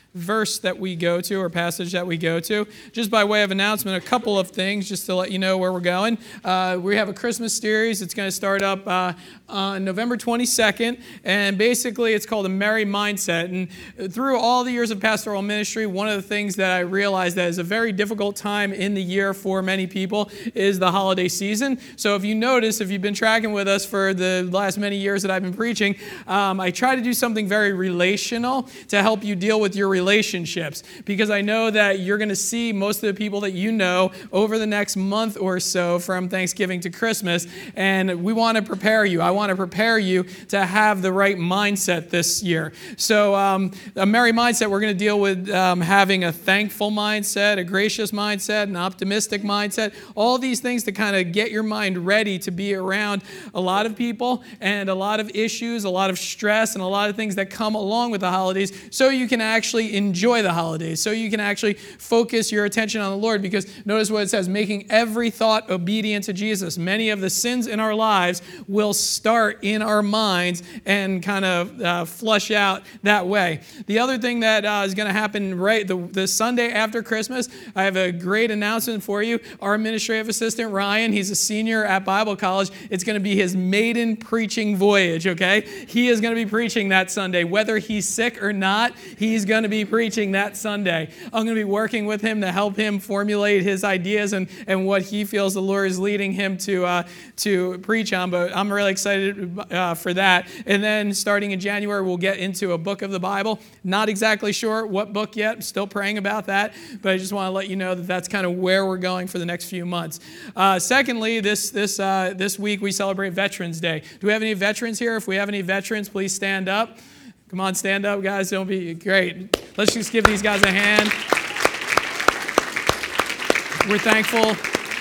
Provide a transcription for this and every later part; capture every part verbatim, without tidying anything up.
verse that we go to or passage that we go to. Just by way of announcement, a couple of things just to let you know where we're going. Uh, we have a Christmas series. It's going to start up uh, on November twenty-second, and basically it's called A Merry Mindset. And through all the years of pastoral ministry, one of the things that I realized that is a very difficult time in the year for many people is the holiday season. So if you notice, if you've been tracking with us for the last many years that I've been preaching, um, I try to do something very relational to help you deal with your relationships, because I know that you're going to see most of the people that you know over the next month or so from Thanksgiving to Christmas, and we want to prepare you. I want to prepare you to have the right mindset this year. So um, a merry mindset, we're going to deal with um, having a thankful mindset, a gracious mindset, an optimistic mindset, all these things to kind of get your mind ready to be around a lot of people and a lot of issues, a lot of stress, and a lot of things that come along with the holidays, so you can actually enjoy the holidays, so you can actually focus your attention on the Lord. Because notice what it says, making every thought obedient to Jesus. Many of the sins in our lives will start in our minds and kind of uh, flush out that way. The other thing that uh, is going to happen right the, the Sunday after Christmas, I have a great announcement for you. Our administrative assistant, Ryan, he's a senior at Bible College. It's going to be his maiden preaching voyage, okay? He is going to be preaching that Sunday. Whether he's sick or not, he's going to be preaching that Sunday. I'm going to be working with him to help him formulate his ideas and, and what he feels the Lord is leading him to uh, to preach on, but I'm really excited uh, for that. And then starting in January, we'll get into a book of the Bible. Not exactly sure what book yet. I'm still praying about that, but I just want to let you know that that's kind of where we're going for the next few months. Uh, secondly, this this uh, this week we celebrate Veterans Day. Do we have any veterans here? If we have any veterans, please stand up. Come on, stand up, guys. Don't be great. Let's just give these guys a hand. We're thankful.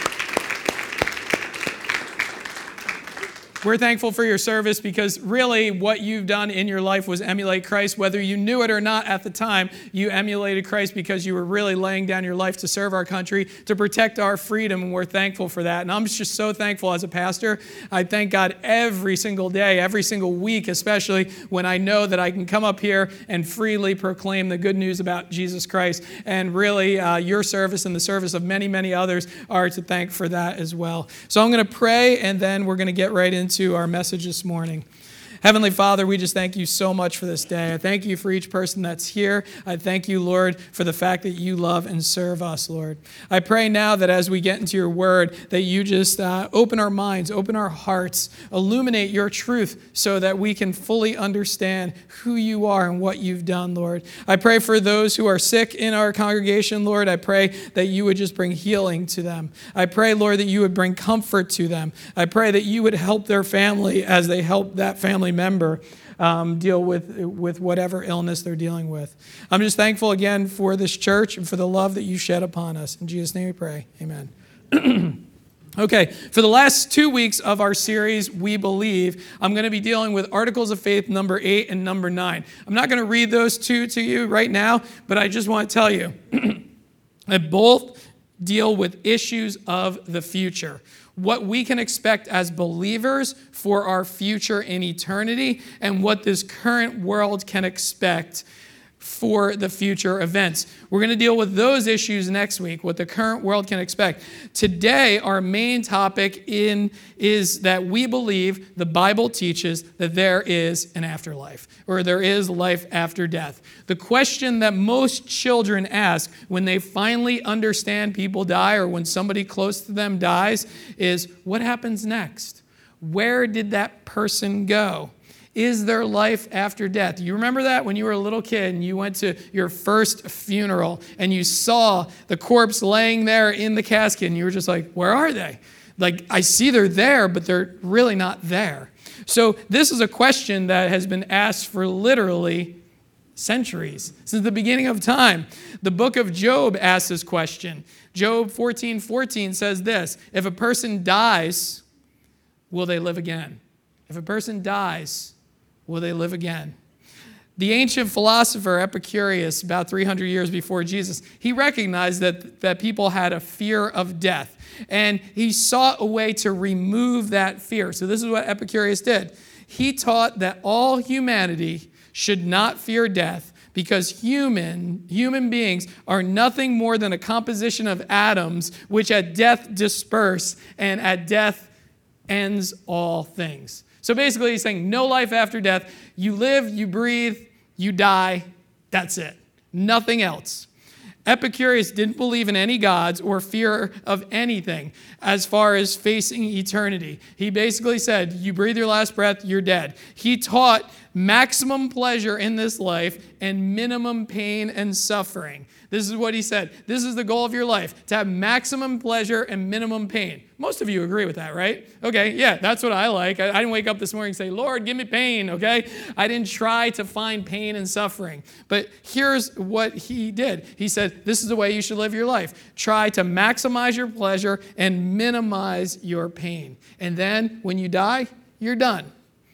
We're thankful for your service, because really what you've done in your life was emulate Christ. Whether you knew it or not at the time, you emulated Christ because you were really laying down your life to serve our country, to protect our freedom, and we're thankful for that. And I'm just so thankful as a pastor. I thank God every single day, every single week, especially when I know that I can come up here and freely proclaim the good news about Jesus Christ. And really, uh, your service and the service of many, many others are to thank for that as well. So I'm going to pray, and then we're going to get right into to our message this morning. Heavenly Father, we just thank you so much for this day. I thank you for each person that's here. I thank you, Lord, for the fact that you love and serve us, Lord. I pray now that as we get into your word, that you just uh, open our minds, open our hearts, illuminate your truth so that we can fully understand who you are and what you've done, Lord. I pray for those who are sick in our congregation, Lord. I pray that you would just bring healing to them. I pray, Lord, that you would bring comfort to them. I pray that you would help their family as they help that family member um, deal with with whatever illness they're dealing with. I'm just thankful again for this church and for the love that you shed upon us. In Jesus' name we pray. Amen. Okay, for the last two weeks of our series, We Believe, I'm going to be dealing with Articles of Faith number eight and number nine. I'm not going to read those two to you right now, but I just want to tell you that both deal with issues of the future. What we can expect as believers for our future in eternity, and what this current world can expect for the future events. We're going to deal with those issues next week, what the current world can expect. Today, our main topic in is that we believe the Bible teaches that there is an afterlife, or there is life after death. The question that most children ask when they finally understand people die, or when somebody close to them dies, is, what happens next? Where did that person go? Is there life after death? You remember that when you were a little kid and you went to your first funeral and you saw the corpse laying there in the casket and you were just like, where are they? Like, I see they're there, but they're really not there. So this is a question that has been asked for literally centuries, since the beginning of time. The book of Job asks this question. Job fourteen fourteen says this, if a person dies, will they live again? If a person dies, will they live again? The ancient philosopher Epicurus, about three hundred years before Jesus, he recognized that, that people had a fear of death. And he sought a way to remove that fear. So this is what Epicurus did. He taught that all humanity should not fear death, because human, human beings are nothing more than a composition of atoms which at death disperse, and at death ends all things. So basically he's saying no life after death. You live, you breathe, you die, that's it. Nothing else. Epicurus didn't believe in any gods or fear of anything as far as facing eternity. He basically said, you breathe your last breath, you're dead. He taught maximum pleasure in this life and minimum pain and suffering. This is what he said. This is the goal of your life, to have maximum pleasure and minimum pain. Most of you agree with that, right? Okay, yeah, that's what I like. I, I didn't wake up this morning and say, Lord, give me pain, okay? I didn't try to find pain and suffering. But here's what he did. He said, this is the way you should live your life. Try to maximize your pleasure and minimize your pain. And then when you die, you're done.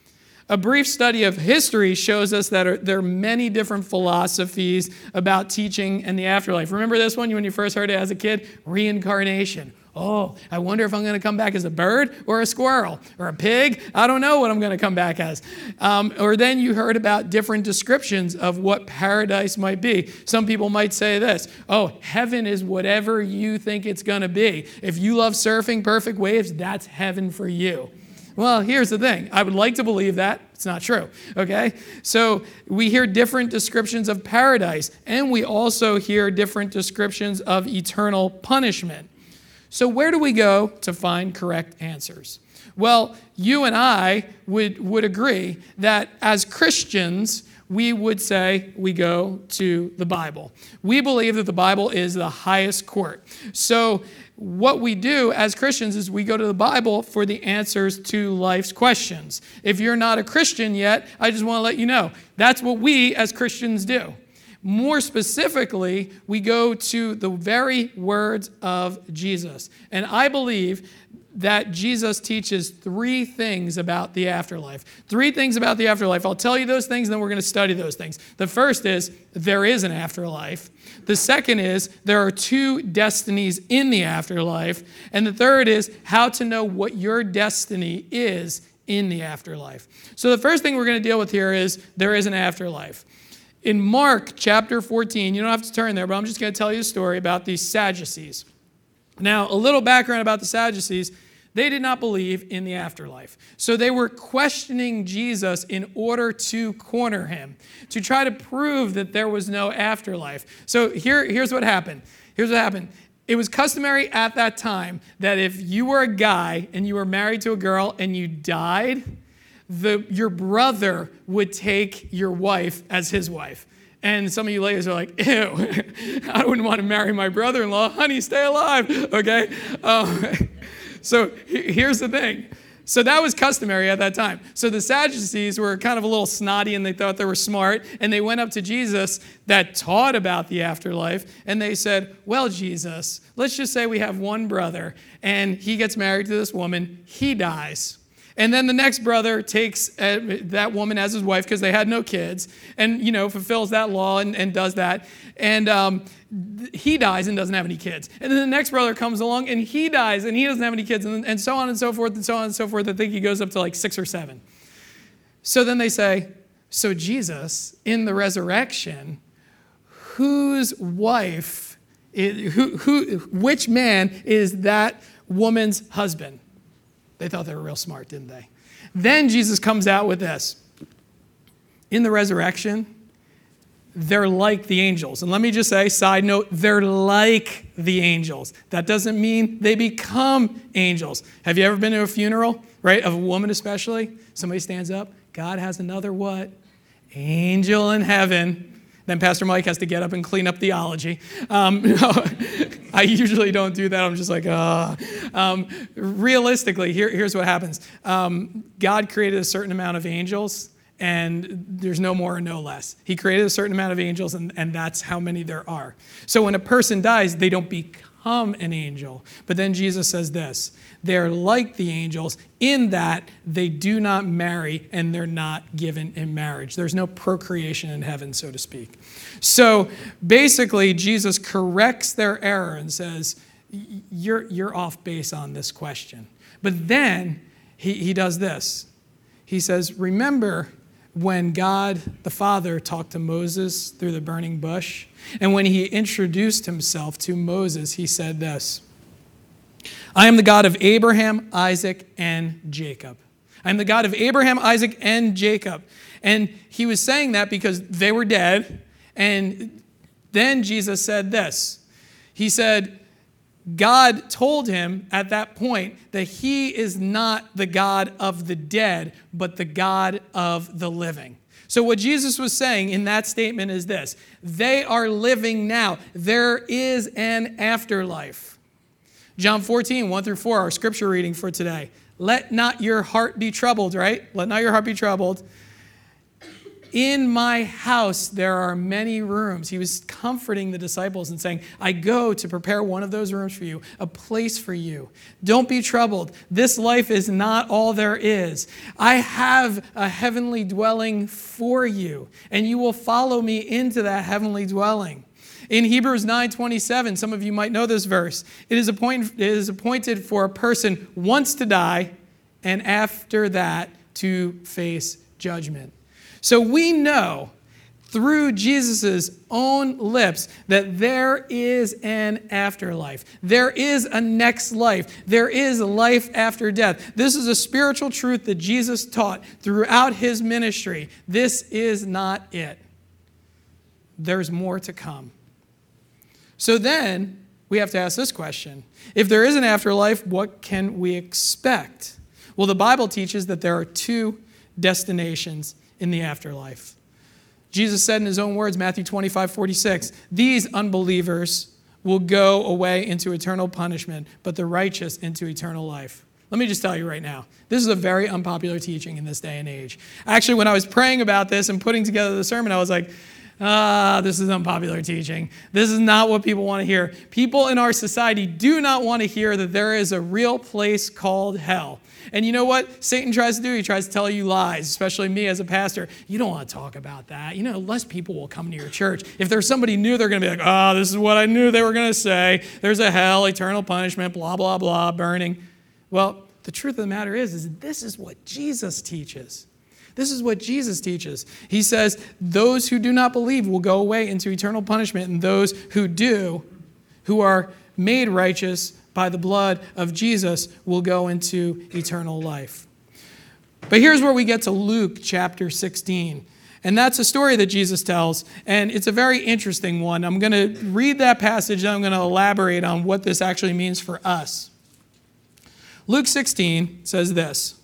A brief study of history shows us that there are many different philosophies about teaching and the afterlife. Remember this one when you first heard it as a kid? Reincarnation. Oh, I wonder if I'm going to come back as a bird or a squirrel or a pig. I don't know what I'm going to come back as. Um, or then you heard about different descriptions of what paradise might be. Some people might say this, oh, heaven is whatever you think it's going to be. If you love surfing perfect waves, that's heaven for you. Well, here's the thing. I would like to believe that. It's not true, okay? So we hear different descriptions of paradise, and we also hear different descriptions of eternal punishment. So where do we go to find correct answers? Well, you and I would, would agree that as Christians, we would say we go to the Bible. We believe that the Bible is the highest court. So what we do as Christians is we go to the Bible for the answers to life's questions. If you're not a Christian yet, I just want to let you know, that's what we as Christians do. More specifically, we go to the very words of Jesus. And I believe that Jesus teaches three things about the afterlife. Three things about the afterlife. I'll tell you those things, and then we're going to study those things. The first is there is an afterlife. The second is there are two destinies in the afterlife. And the third is how to know what your destiny is in the afterlife. So the first thing we're going to deal with here is there is an afterlife. In Mark chapter fourteen, you don't have to turn there, but I'm just going to tell you a story about these Sadducees. Now, a little background about the Sadducees. They did not believe in the afterlife. So they were questioning Jesus in order to corner him, to try to prove that there was no afterlife. So here, here's what happened. Here's what happened. It was customary at that time that if you were a guy and you were married to a girl and you died, the, your brother would take your wife as his wife. And some of you ladies are like, ew, I wouldn't want to marry my brother-in-law. Honey, stay alive, okay? Um, so here's the thing. So that was customary at that time. So the Sadducees were kind of a little snotty and they thought they were smart. And they went up to Jesus that taught about the afterlife. And they said, well, Jesus, let's just say we have one brother and he gets married to this woman. He dies. And then the next brother takes uh, that woman as his wife because they had no kids and, you know, fulfills that law and, and does that. And um, th- he dies and doesn't have any kids. And then the next brother comes along and he dies and he doesn't have any kids and, and so on and so forth and so on and so forth. I think he goes up to like six or seven. So then they say, so Jesus, in the resurrection, whose wife, is, who, who, which man is that woman's husband? They thought they were real smart, didn't they? Then Jesus comes out with this. In the resurrection, they're like the angels. And let me just say, side note, they're like the angels. That doesn't mean they become angels. Have you ever been to a funeral, right, of a woman especially? Somebody stands up. God has another what? Angel in heaven. Then Pastor Mike has to get up and clean up theology. Um, no, I usually don't do that. I'm just like, ah. Oh. Um, realistically, here, here's what happens. Um, God created a certain amount of angels, and there's no more or no less. He created a certain amount of angels, and, and that's how many there are. So when a person dies, they don't become an angel. But then Jesus says this. They're like the angels in that they do not marry and they're not given in marriage. There's no procreation in heaven, so to speak. So basically, Jesus corrects their error and says, you're, you're off base on this question. But then he, he does this. He says, remember when God the Father talked to Moses through the burning bush. And when he introduced himself to Moses, he said this, I am the God of Abraham, Isaac, and Jacob. I am the God of Abraham, Isaac, and Jacob. And he was saying that because they were dead. And then Jesus said this. He said, God told him at that point that he is not the God of the dead, but the God of the living. So what Jesus was saying in that statement is this. They are living now. There is an afterlife. John fourteen, one through four, our scripture reading for today. Let not your heart be troubled, right? Let not your heart be troubled. In my house, there are many rooms. He was comforting the disciples and saying, I go to prepare one of those rooms for you, a place for you. Don't be troubled. This life is not all there is. I have a heavenly dwelling for you, and you will follow me into that heavenly dwelling. In Hebrews nine twenty-seven, some of you might know this verse. It is appointed, it is appointed for a person once to die, and after that to face judgment. So we know through Jesus' own lips that there is an afterlife. There is a next life. There is life after death. This is a spiritual truth that Jesus taught throughout his ministry. This is not it. There's more to come. So then we have to ask this question. If there is an afterlife, what can we expect? Well, the Bible teaches that there are two destinations in the afterlife. Jesus said in his own words, Matthew twenty-five forty-six, these unbelievers will go away into eternal punishment, but the righteous into eternal life. Let me just tell you right now, this is a very unpopular teaching in this day and age. Actually, when I was praying about this and putting together the sermon, I was like, ah, this is unpopular teaching. This is not what people want to hear. People in our society do not want to hear that there is a real place called hell. And you know what Satan tries to do? He tries to tell you lies, especially me as a pastor. You don't want to talk about that. You know, less people will come to your church. If there's somebody new, they're going to be like, oh, this is what I knew they were going to say. There's a hell, eternal punishment, blah, blah, blah, burning. Well, the truth of the matter is, is this is what Jesus teaches. This is what Jesus teaches. He says, those who do not believe will go away into eternal punishment, and those who do, who are made righteous by the blood of Jesus, will go into eternal life. But here's where we get to Luke chapter sixteen. And that's a story that Jesus tells, and it's a very interesting one. I'm going to read that passage, and I'm going to elaborate on what this actually means for us. Luke sixteen says this.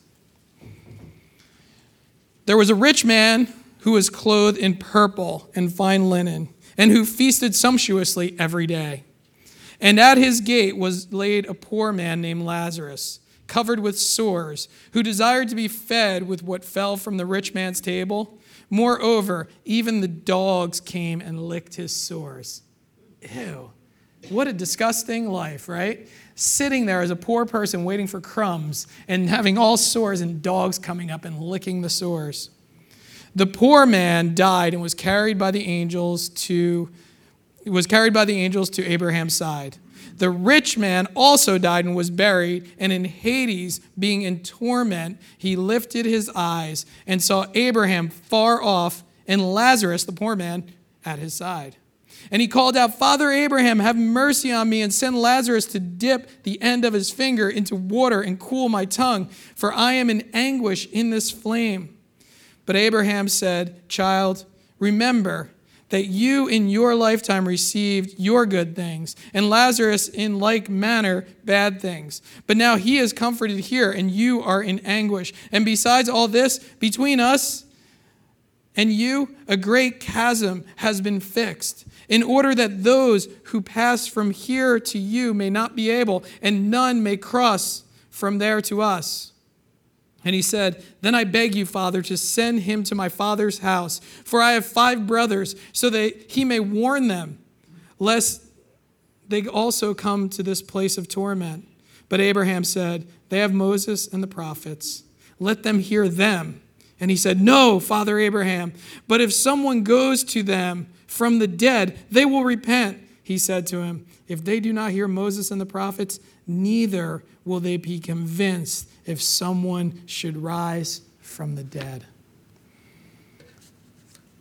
There was a rich man who was clothed in purple and fine linen, and who feasted sumptuously every day. And at his gate was laid a poor man named Lazarus, covered with sores, who desired to be fed with what fell from the rich man's table. Moreover, even the dogs came and licked his sores. Ew. What a disgusting life, right? Sitting there as a poor person waiting for crumbs and having all sores and dogs coming up and licking the sores. The poor man died and was carried by the angels to was carried by the angels to Abraham's side. The rich man also died and was buried, and in Hades, being in torment, he lifted his eyes and saw Abraham far off and Lazarus, the poor man, at his side. And he called out, Father Abraham, have mercy on me and send Lazarus to dip the end of his finger into water and cool my tongue, for I am in anguish in this flame. But Abraham said, Child, remember that you in your lifetime received your good things, and Lazarus in like manner bad things. But now he is comforted here, and you are in anguish. And besides all this, between us and you, a great chasm has been fixed, in order that those who pass from here to you may not be able, and none may cross from there to us. And he said, Then I beg you, Father, to send him to my father's house, for I have five brothers, so that he may warn them, lest they also come to this place of torment. But Abraham said, They have Moses and the prophets. Let them hear them. And he said, No, Father Abraham, but if someone goes to them from the dead, they will repent. He said to him, If they do not hear Moses and the prophets, neither will they be convinced if someone should rise from the dead.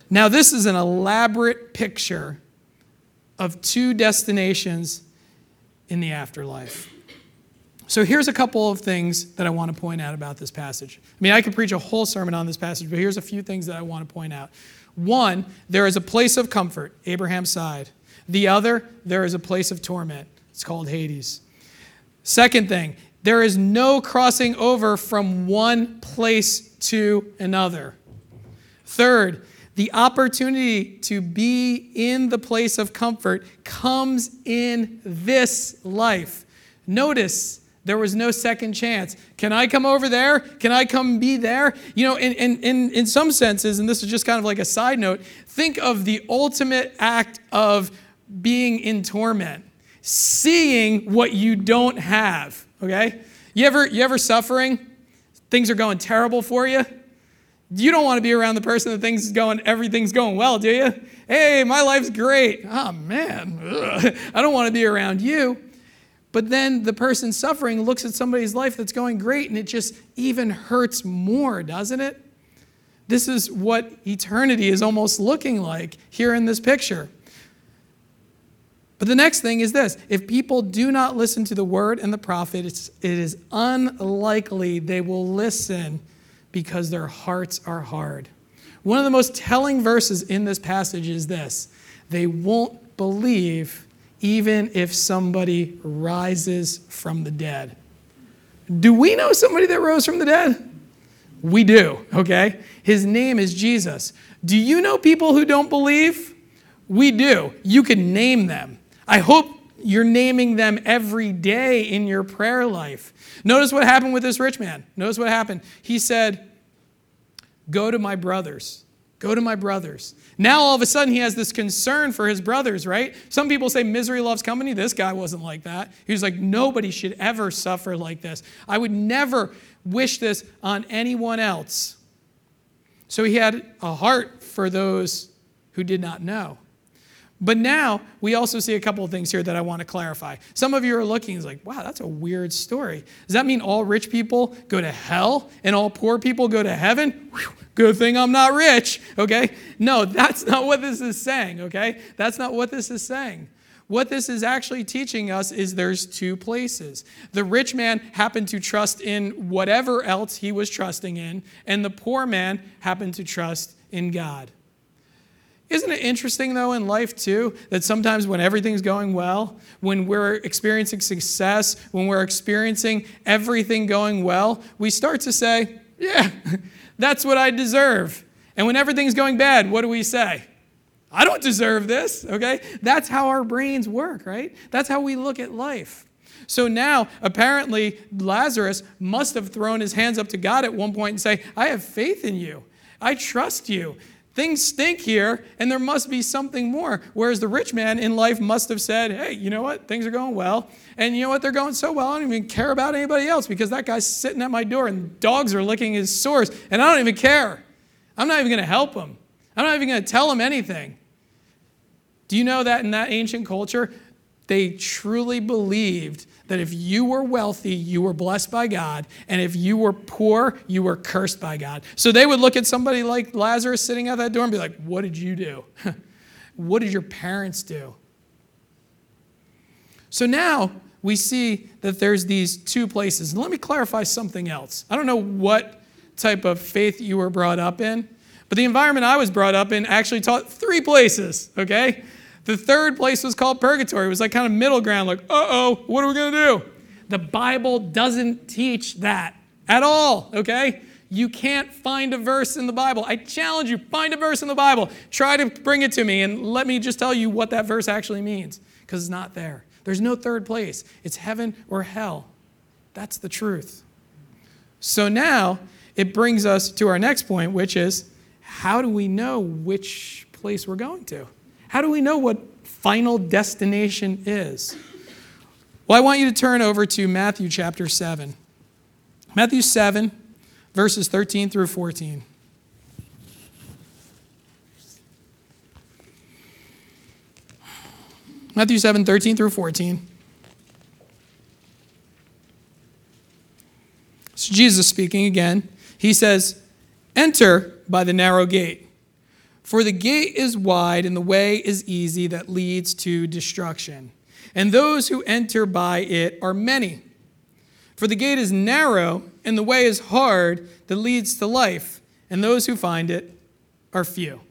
Now, this is an elaborate picture of two destinations in the afterlife. So here's a couple of things that I want to point out about this passage. I mean, I could preach a whole sermon on this passage, but here's a few things that I want to point out. One, there is a place of comfort, Abraham's side. The other, there is a place of torment. It's called Hades. Second thing, there is no crossing over from one place to another. Third, the opportunity to be in the place of comfort comes in this life. Notice there was no second chance. Can I come over there? Can I come be there? You know, in, in, in, in some senses, and this is just kind of like a side note, think of the ultimate act of being in torment. Seeing what you don't have, okay? You ever, you ever suffering? Things are going terrible for you? You don't want to be around the person that things going, everything's going well, do you? Hey, my life's great. Oh, man. Ugh. I don't want to be around you. But then the person suffering looks at somebody's life that's going great, and it just even hurts more, doesn't it? This is what eternity is almost looking like here in this picture. But the next thing is this. If people do not listen to the word and the prophet, it's, it is unlikely they will listen because their hearts are hard. One of the most telling verses in this passage is this. They won't believe even if somebody rises from the dead. Do we know somebody that rose from the dead? We do, okay? His name is Jesus. Do you know people who don't believe? We do. You can name them. I hope you're naming them every day in your prayer life. Notice what happened with this rich man. Notice what happened. He said, go to my brothers. Go to my brothers. Now all of a sudden he has this concern for his brothers, right? Some people say misery loves company. This guy wasn't like that. He was like, nobody should ever suffer like this. I would never wish this on anyone else. So he had a heart for those who did not know. But now we also see a couple of things here that I want to clarify. Some of you are looking and like, wow, that's a weird story. Does that mean all rich people go to hell and all poor people go to heaven? Whew, good thing I'm not rich, okay? No, that's not what this is saying, okay? That's not what this is saying. What this is actually teaching us is there's two places. The rich man happened to trust in whatever else he was trusting in, and the poor man happened to trust in God. Isn't it interesting, though, in life, too, that sometimes when everything's going well, when we're experiencing success, when we're experiencing everything going well, we start to say, yeah, that's what I deserve. And when everything's going bad, what do we say? I don't deserve this, okay? That's how our brains work, right? That's how we look at life. So now, apparently, Lazarus must have thrown his hands up to God at one point and say, I have faith in you. I trust you. Things stink here, and there must be something more. Whereas the rich man in life must have said, hey, you know what? Things are going well. And you know what? They're going so well, I don't even care about anybody else because that guy's sitting at my door and dogs are licking his sores, and I don't even care. I'm not even going to help him. I'm not even going to tell him anything. Do you know that in that ancient culture, they truly believed that if you were wealthy, you were blessed by God, and if you were poor, you were cursed by God. So they would look at somebody like Lazarus sitting at that door and be like, what did you do? What did your parents do? So now we see that there's these two places. And let me clarify something else. I don't know what type of faith you were brought up in, but the environment I was brought up in actually taught three places, okay? The third place was called purgatory. It was like kind of middle ground, like, uh-oh, what are we going to do? The Bible doesn't teach that at all, okay? You can't find a verse in the Bible. I challenge you, find a verse in the Bible. Try to bring it to me, and let me just tell you what that verse actually means, because it's not there. There's no third place. It's heaven or hell. That's the truth. So now it brings us to our next point, which is, how do we know which place we're going to? How do we know what final destination is? Well, I want you to turn over to Matthew chapter seven. Matthew seven, verses thirteen through fourteen. Matthew seven, thirteen through fourteen. It's Jesus speaking again. He says, enter by the narrow gate. For the gate is wide and the way is easy that leads to destruction, and those who enter by it are many. For the gate is narrow and the way is hard that leads to life, and those who find it are few.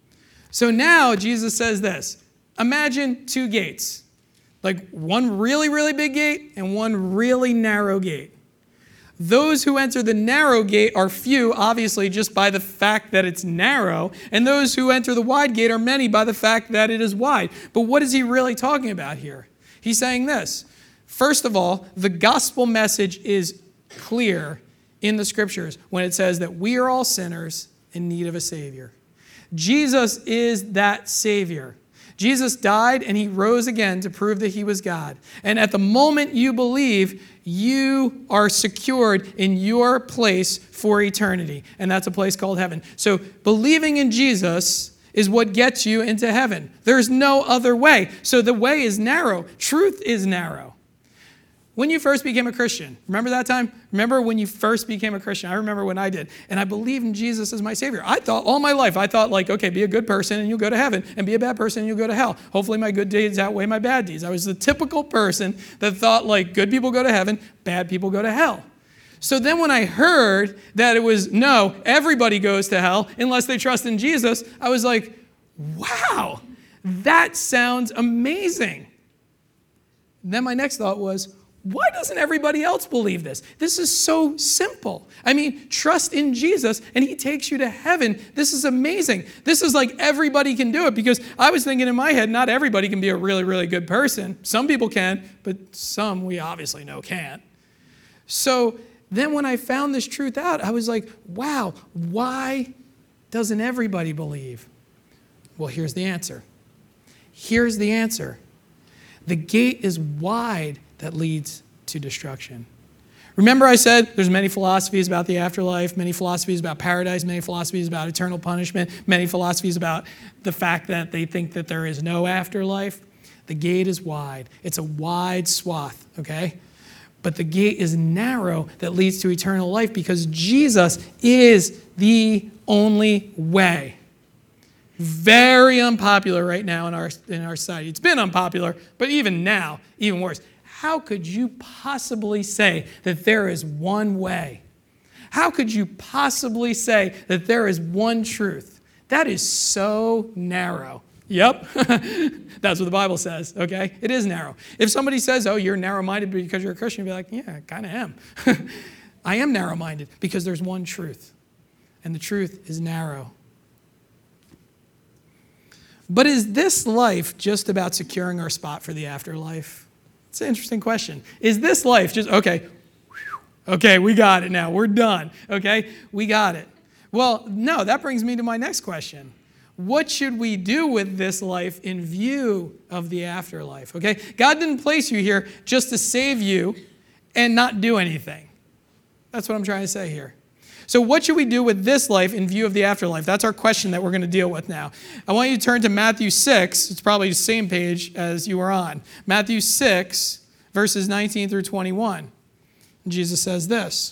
So now Jesus says this. Imagine two gates, like one really, really big gate and one really narrow gate. Those who enter the narrow gate are few, obviously, just by the fact that it's narrow, and those who enter the wide gate are many by the fact that it is wide. But what is he really talking about here? He's saying this. First of all, the gospel message is clear in the scriptures when it says that we are all sinners in need of a Savior. Jesus is that Savior. Jesus died and he rose again to prove that he was God. And at the moment you believe, you are secured in your place for eternity. And that's a place called heaven. So believing in Jesus is what gets you into heaven. There's no other way. So the way is narrow. Truth is narrow. When you first became a Christian, remember that time? Remember when you first became a Christian? I remember when I did. And I believed in Jesus as my Savior. I thought all my life, I thought like, okay, be a good person and you'll go to heaven, and be a bad person and you'll go to hell. Hopefully my good deeds outweigh my bad deeds. I was the typical person that thought like good people go to heaven, bad people go to hell. So then when I heard that it was, no, everybody goes to hell unless they trust in Jesus, I was like, wow, that sounds amazing. Then my next thought was, why doesn't everybody else believe this? This is so simple. I mean, trust in Jesus and he takes you to heaven. This is amazing. This is like everybody can do it, because I was thinking in my head, not everybody can be a really, really good person. Some people can, but some we obviously know can't. So then when I found this truth out, I was like, wow, why doesn't everybody believe? Well, here's the answer. Here's the answer. The gate is wide that leads to destruction. Remember I said there's many philosophies about the afterlife, many philosophies about paradise, many philosophies about eternal punishment, many philosophies about the fact that they think that there is no afterlife. The gate is wide. It's a wide swath, okay? But the gate is narrow that leads to eternal life, because Jesus is the only way. Very unpopular right now in our, in our society. It's been unpopular, but even now, even worse. How could you possibly say that there is one way? How could you possibly say that there is one truth? That is so narrow. Yep, that's what the Bible says, okay? It is narrow. If somebody says, oh, you're narrow-minded because you're a Christian, you'll be like, yeah, I kind of am. I am narrow-minded because there's one truth, and the truth is narrow. But is this life just about securing our spot for the afterlife? It's an interesting question. Is this life just, okay, okay, we got it now. We're done, okay? We got it. Well, no, that brings me to my next question. What should we do with this life in view of the afterlife, okay? God didn't place you here just to save you and not do anything. That's what I'm trying to say here. So what should we do with this life in view of the afterlife? That's our question that we're going to deal with now. I want you to turn to Matthew six. It's probably the same page as you were on. Matthew six, verses nineteen through twenty-one. Jesus says this.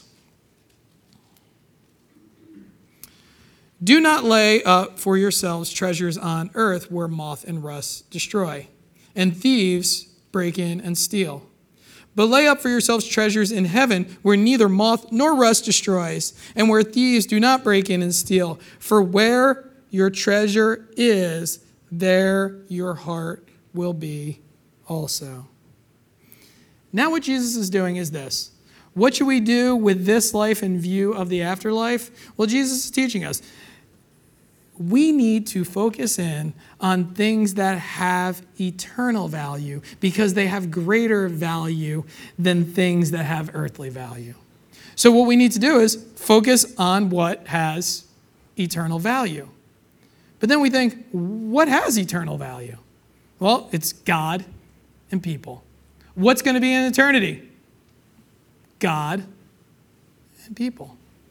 Do not lay up for yourselves treasures on earth where moth and rust destroy, and thieves break in and steal. But lay up for yourselves treasures in heaven where neither moth nor rust destroys, and where thieves do not break in and steal. For where your treasure is, there your heart will be also. Now what Jesus is doing is this. What should we do with this life in view of the afterlife? Well, Jesus is teaching us. We need to focus in on things that have eternal value, because they have greater value than things that have earthly value. So what we need to do is focus on what has eternal value. But then we think, what has eternal value? Well, it's God and people. What's going to be in eternity? God and people.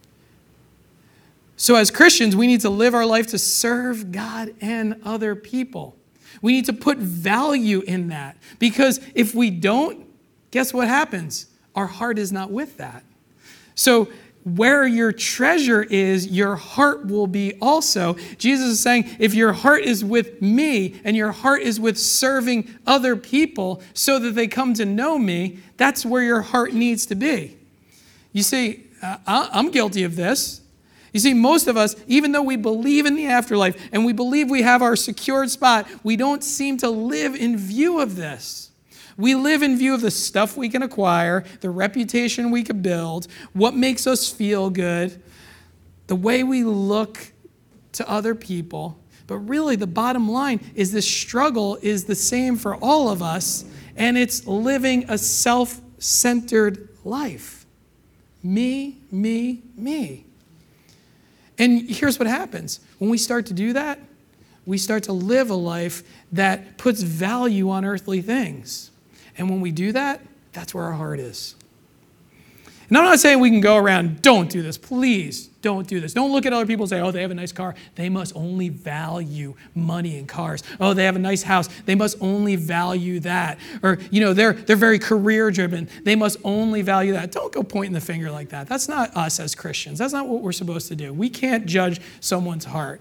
So as Christians, we need to live our life to serve God and other people. We need to put value in that, because if we don't, guess what happens? Our heart is not with that. So where your treasure is, your heart will be also. Jesus is saying, if your heart is with me and your heart is with serving other people so that they come to know me, that's where your heart needs to be. You see, uh, I'm guilty of this. You see, most of us, even though we believe in the afterlife and we believe we have our secured spot, we don't seem to live in view of this. We live in view of the stuff we can acquire, the reputation we can build, what makes us feel good, the way we look to other people. But really, the bottom line is this struggle is the same for all of us, and it's living a self-centered life. Me, me, me. And here's what happens. When we start to do that, we start to live a life that puts value on earthly things. And when we do that, that's where our heart is. And I'm not saying we can go around, don't do this. Please don't do this. Don't look at other people and say, oh, they have a nice car. They must only value money and cars. Oh, they have a nice house. They must only value that. Or, you know, they're, they're very career driven. They must only value that. Don't go pointing the finger like that. That's not us as Christians. That's not what we're supposed to do. We can't judge someone's heart.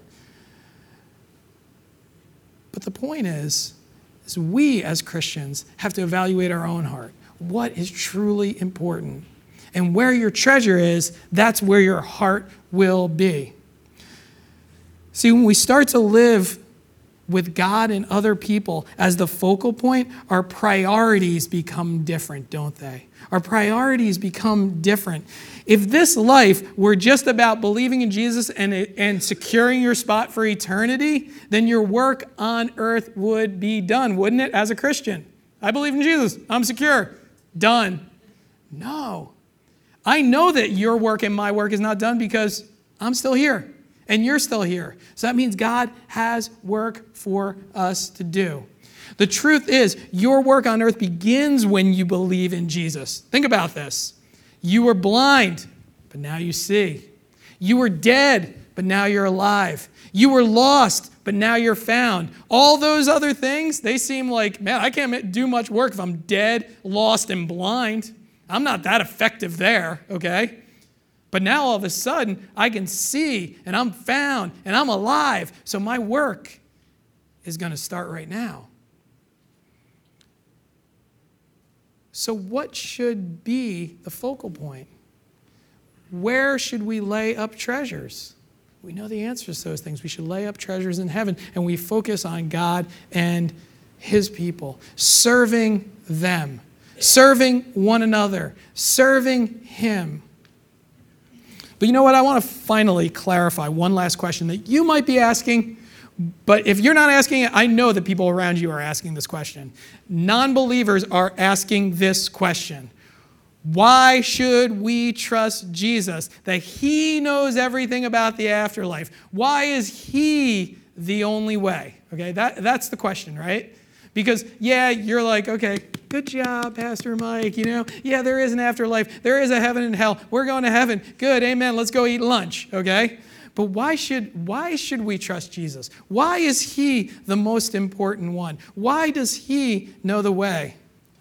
But the point is, is we as Christians have to evaluate our own heart. What is truly important? And where your treasure is, that's where your heart will be. See, when we start to live with God and other people as the focal point, our priorities become different, don't they? Our priorities become different. If this life were just about believing in Jesus and, and securing your spot for eternity, then your work on earth would be done, wouldn't it, as a Christian? I believe in Jesus. I'm secure. Done. No. I know that your work and my work is not done because I'm still here and you're still here. So that means God has work for us to do. The truth is, your work on earth begins when you believe in Jesus. Think about this. You were blind, but now you see. You were dead, but now you're alive. You were lost, but now you're found. All those other things, they seem like, man, I can't do much work if I'm dead, lost, and blind. I'm not that effective there, okay? But now all of a sudden, I can see, and I'm found, and I'm alive. So my work is going to start right now. So what should be the focal point? Where should we lay up treasures? We know the answers to those things. We should lay up treasures in heaven, and we focus on God and his people, serving them, serving one another, serving him. But you know what? I want to finally clarify one last question that you might be asking. But if you're not asking it, I know that people around you are asking this question. Non-believers are asking this question. Why should we trust Jesus? That he knows everything about the afterlife. Why is he the only way? Okay, that, that's the question, right? Because, yeah, you're like, okay, good job, Pastor Mike, you know. Yeah, there is an afterlife. There is a heaven and hell. We're going to heaven. Good, amen. Let's go eat lunch, okay? But why should, why should we trust Jesus? Why is he the most important one? Why does he know the way?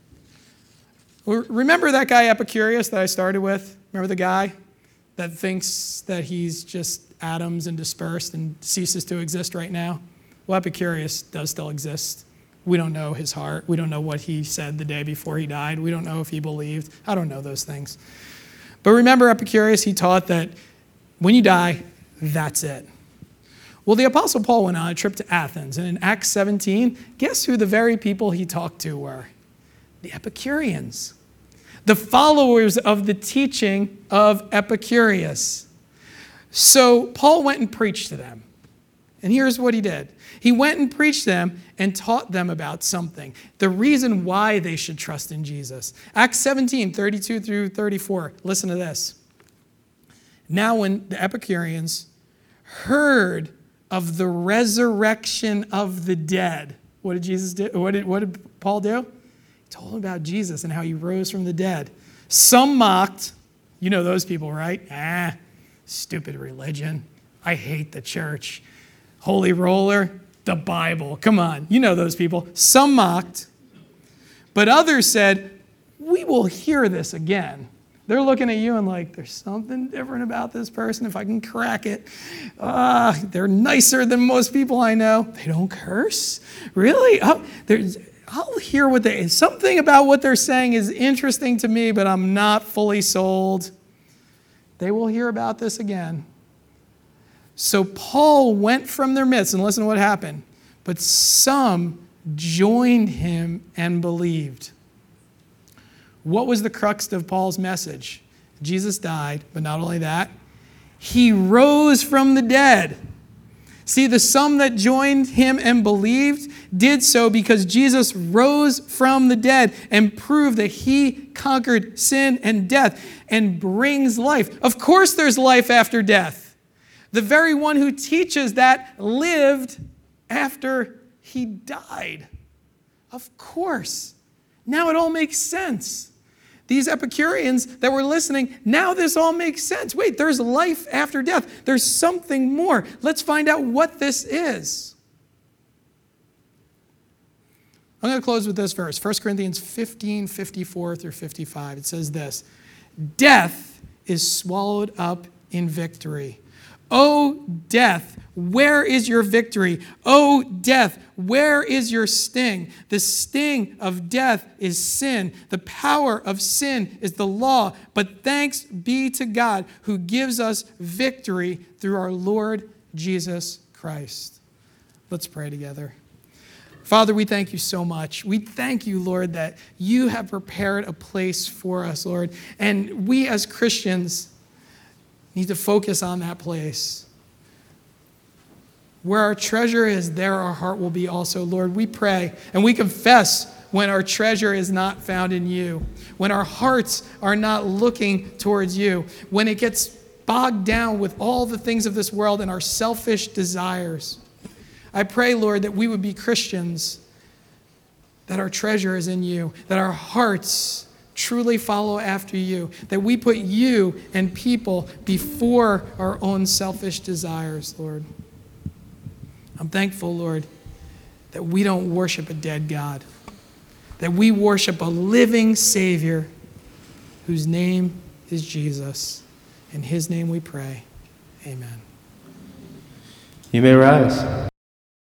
Remember that guy Epicurus that I started with? Remember the guy that thinks that he's just atoms and dispersed and ceases to exist right now? Well, Epicurus does still exist. We don't know his heart. We don't know what he said the day before he died. We don't know if he believed. I don't know those things. But remember Epicurus, he taught that when you die, that's it. Well, the Apostle Paul went on a trip to Athens, and in Acts seventeen, guess who the very people he talked to were? The Epicureans, the followers of the teaching of Epicurus. So Paul went and preached to them. And here's what he did. He went and preached them and taught them about something, the reason why they should trust in Jesus. Acts seventeen, thirty-two through thirty-four. Listen to this. Now when the Epicureans heard of the resurrection of the dead, what did Jesus do? What did, what did Paul do? He told them about Jesus and how he rose from the dead. Some mocked. You know those people, right? Ah, stupid religion. I hate the church. Holy roller, the Bible. Come on, you know those people. Some mocked, but others said, we will hear this again. They're looking at you and like, there's something different about this person. If I can crack it. Uh, they're nicer than most people I know. They don't curse. Really? Oh, there's, I'll hear what they, something about what they're saying is interesting to me, but I'm not fully sold. They will hear about this again. So Paul went from their midst, and listen to what happened. But some joined him and believed. What was the crux of Paul's message? Jesus died, but not only that, he rose from the dead. See, the some that joined him and believed did so because Jesus rose from the dead and proved that he conquered sin and death and brings life. Of course there's life after death. The very one who teaches that lived after he died. Of course. Now it all makes sense. These Epicureans that were listening, now this all makes sense. Wait, there's life after death. There's something more. Let's find out what this is. I'm going to close with this verse, First Corinthians fifteen, fifty-four through fifty-five. It says this, death is swallowed up in victory. O death, where is your victory? O death, where is your sting? The sting of death is sin. The power of sin is the law. But thanks be to God who gives us victory through our Lord Jesus Christ. Let's pray together. Father, we thank you so much. We thank you, Lord, that you have prepared a place for us, Lord. And we as Christians need to focus on that place. Where our treasure is, there our heart will be also, Lord. We pray and we confess when our treasure is not found in you, when our hearts are not looking towards you, when it gets bogged down with all the things of this world and our selfish desires. I pray, Lord, that we would be Christians, that our treasure is in you, that our hearts truly follow after you, that we put you and people before our own selfish desires, Lord. I'm thankful, Lord, that we don't worship a dead God, that we worship a living Savior whose name is Jesus. In his name we pray. Amen. You may rise.